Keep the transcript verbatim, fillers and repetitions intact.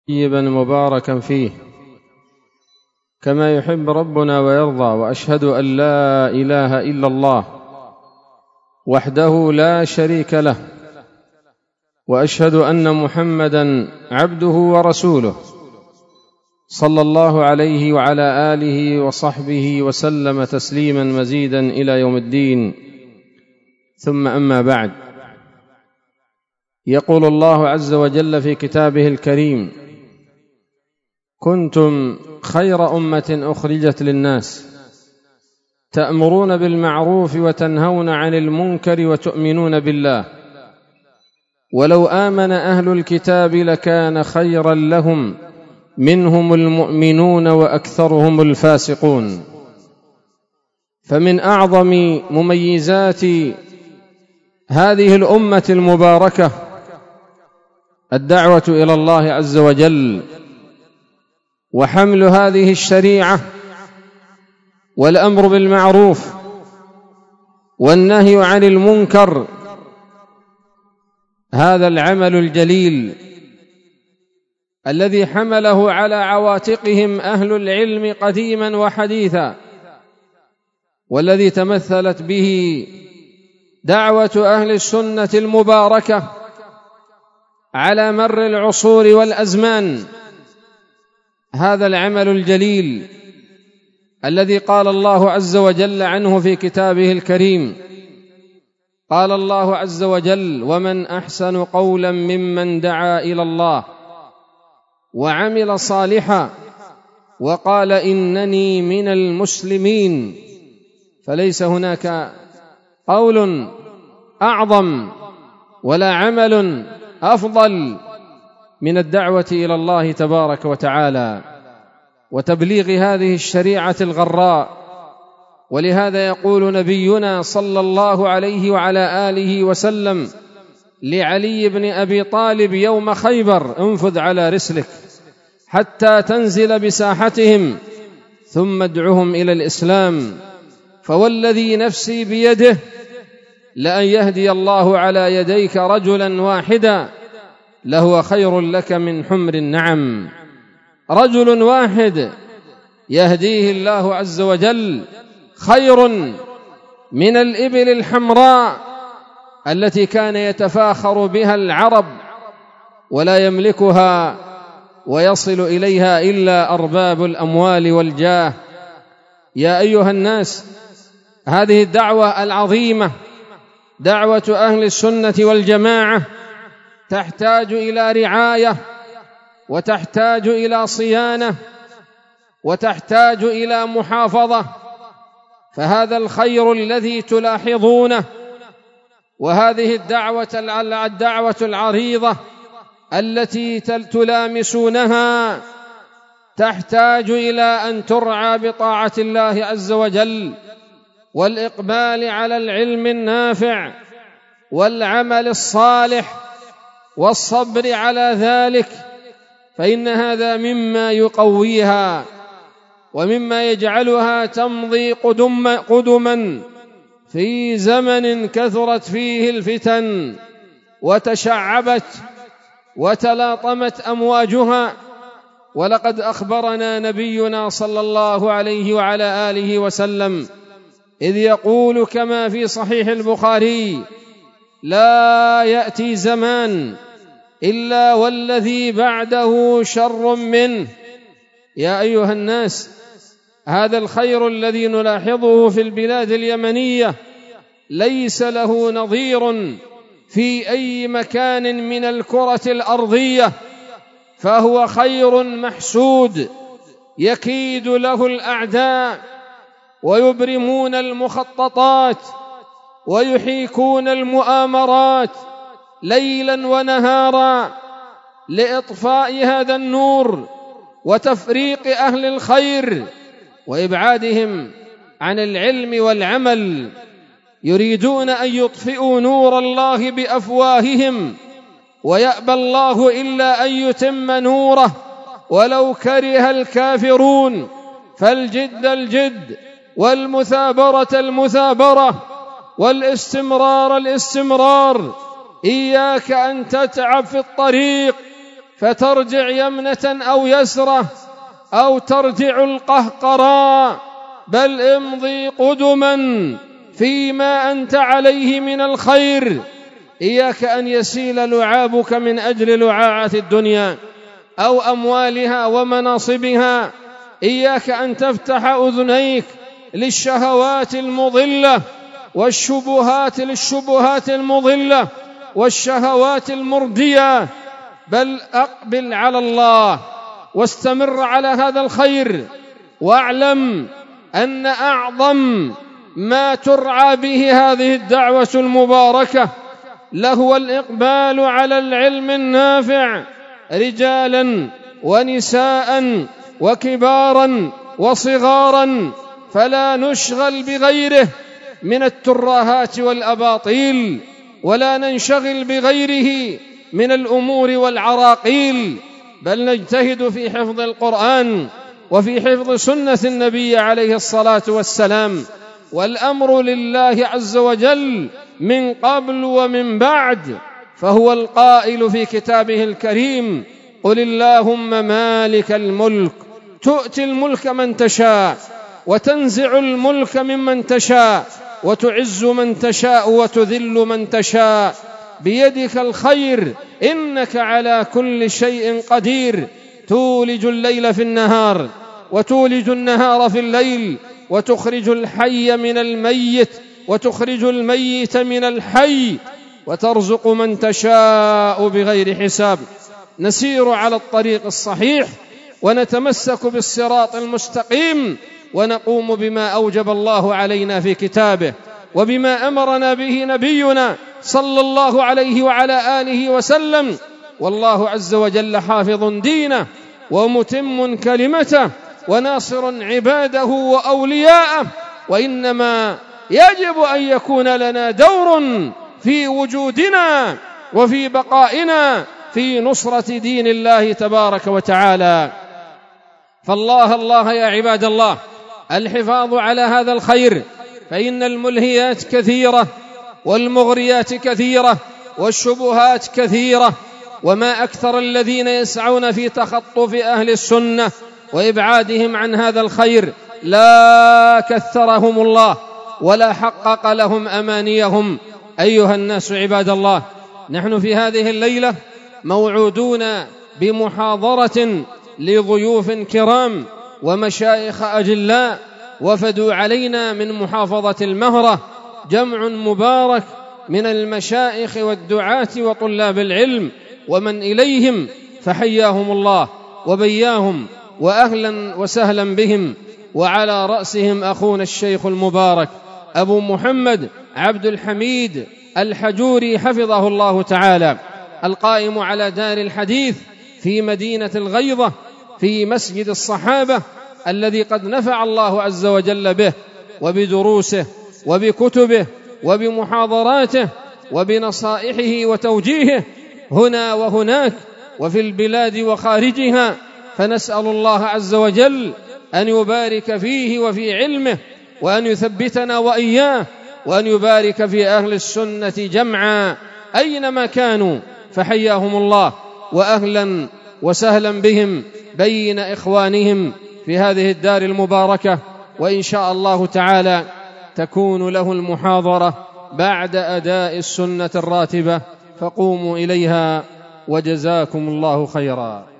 طيبا مباركا فيه كما يحب ربنا ويرضى. وأشهد أن لا إله إلا الله وحده لا شريك له، وأشهد أن محمدا عبده ورسوله صلى الله عليه وعلى آله وصحبه وسلم تسليما مزيدا إلى يوم الدين. ثم أما بعد، يقول الله عز وجل في كتابه الكريم: كنتم خير أمة أخرجت للناس تأمرون بالمعروف وتنهون عن المنكر وتؤمنون بالله، ولو آمن أهل الكتاب لكان خيرا لهم منهم المؤمنون وأكثرهم الفاسقون. فمن أعظم مميزات هذه الأمة المباركة الدعوة إلى الله عز وجل، وحمل هذه الشريعة، والأمر بالمعروف والنهي عن المنكر. هذا العمل الجليل الذي حمله على عواتقهم أهل العلم قديما وحديثا، والذي تمثلت به دعوة أهل السنة المباركة على مر العصور والأزمان. هذا العمل الجليل الذي قال الله عز وجل عنه في كتابه الكريم، قال الله عز وجل: ومن أحسن قولا ممن دعا إلى الله وعمل صالحا وقال إنني من المسلمين. فليس هناك قول أعظم ولا عمل أفضل من الدعوة إلى الله تبارك وتعالى وتبليغ هذه الشريعة الغراء. ولهذا يقول نبينا صلى الله عليه وعلى آله وسلم لعلي بن أبي طالب يوم خيبر: انفذ على رسلك حتى تنزل بساحتهم ثم ادعهم إلى الإسلام، فوالذي نفسي بيده لأن يهدي الله على يديك رجلا واحدا لهو خير لك من حمر النعم. رجل واحد يهديه الله عز وجل خير من الإبل الحمراء التي كان يتفاخر بها العرب ولا يملكها ويصل إليها إلا أرباب الأموال والجاه. يا أيها الناس، هذه الدعوة العظيمة دعوة أهل السنة والجماعة تحتاج إلى رعاية، وتحتاج إلى صيانة، وتحتاج إلى محافظة. فهذا الخير الذي تلاحظونه، وهذه الدعوة الدعوة العريضة التي تلامسونها تحتاج إلى أن ترعى بطاعة الله عز وجل، والإقبال على العلم النافع والعمل الصالح والصبر على ذلك، فإن هذا مما يقويها ومما يجعلها تمضي قدم قدما في زمن كثرت فيه الفتن وتشعبت وتلاطمت أمواجها. ولقد أخبرنا نبينا صلى الله عليه وعلى آله وسلم إذ يقول كما في صحيح البخاري: لا يأتي زمان إلا والذي بعده شر منه. يا أيها الناس، هذا الخير الذي نلاحظه في البلاد اليمنية ليس له نظير في أي مكان من الكرة الأرضية، فهو خير محسود يكيد له الأعداء ويبرمون المخططات ويحيكون المؤامرات ليلا ونهارا لإطفاء هذا النور وتفريق أهل الخير وإبعادهم عن العلم والعمل. يريدون أن يطفئوا نور الله بأفواههم، ويأبى الله إلا أن يتم نوره ولو كره الكافرون. فالجد الجد، والمثابرة المثابرة، والاستمرار الاستمرار. إياك أن تتعب في الطريق فترجع يمنة أو يسرة أو ترجع القهقراء، بل امضي قدما فيما أنت عليه من الخير. إياك أن يسيل لعابك من أجل لعاعة الدنيا أو أموالها ومناصبها. إياك أن تفتح أذنيك للشهوات المضلة والشبهات للشبهات المضلة والشهوات المردية، بل أقبل على الله واستمر على هذا الخير، واعلم أن أعظم ما ترعى به هذه الدعوة المباركة لهو الإقبال على العلم النافع، رجالا ونساء وكبارا وصغارا، فلا نشغل بغيره من الترهات والأباطيل، ولا ننشغل بغيره من الأمور والعراقيل، بل نجتهد في حفظ القرآن وفي حفظ سنة النبي عليه الصلاة والسلام. والأمر لله عز وجل من قبل ومن بعد، فهو القائل في كتابه الكريم: قل اللهم مالك الملك تؤتي الملك من تشاء وتنزع الملك ممن تشاء وتعز من تشاء وتذل من تشاء، بيدك الخير إنك على كل شيء قدير، تولج الليل في النهار وتولج النهار في الليل، وتخرج الحي من الميت وتخرج الميت من الحي، وترزق من تشاء بغير حساب. نسير على الطريق الصحيح ونتمسك بالصراط المستقيم، ونقوم بما أوجب الله علينا في كتابه وبما أمرنا به نبينا صلى الله عليه وعلى آله وسلم. والله عز وجل حافظ دينه ومتم كلمته وناصر عباده وأولياءه، وإنما يجب أن يكون لنا دور في وجودنا وفي بقائنا في نصرة دين الله تبارك وتعالى. فالله الله يا عباد الله، الحفاظ على هذا الخير، فإن الملهيات كثيرة والمغريات كثيرة والشبهات كثيرة، وما أكثر الذين يسعون في تخطف أهل السنة وإبعادهم عن هذا الخير، لا كثرهم الله ولا حقق لهم أمانيهم. أيها الناس عباد الله، نحن في هذه الليلة موعودون بمحاضرة لضيوف كرام ومشايخ أجلاء وفدوا علينا من محافظة المهرة، جمع مبارك من المشايخ والدعاة وطلاب العلم ومن إليهم، فحياهم الله وبياهم وأهلا وسهلا بهم. وعلى رأسهم أخونا الشيخ المبارك أبو محمد عبد الحميد الحجوري حفظه الله تعالى، القائم على دار الحديث في مدينة الغيضة في مسجد الصحابة، الذي قد نفع الله عز وجل به وبدروسه وبكتبه وبمحاضراته وبنصائحه وتوجيهه هنا وهناك وفي البلاد وخارجها. فنسأل الله عز وجل أن يبارك فيه وفي علمه، وأن يثبتنا وإياه، وأن يبارك في أهل السنة جمعا أينما كانوا، فحياهم الله وأهلا وسهلا بهم بين إخوانهم في هذه الدار المباركة. وإن شاء الله تعالى تكون له المحاضرة بعد أداء السنة الراتبة، فقوموا إليها وجزاكم الله خيرا.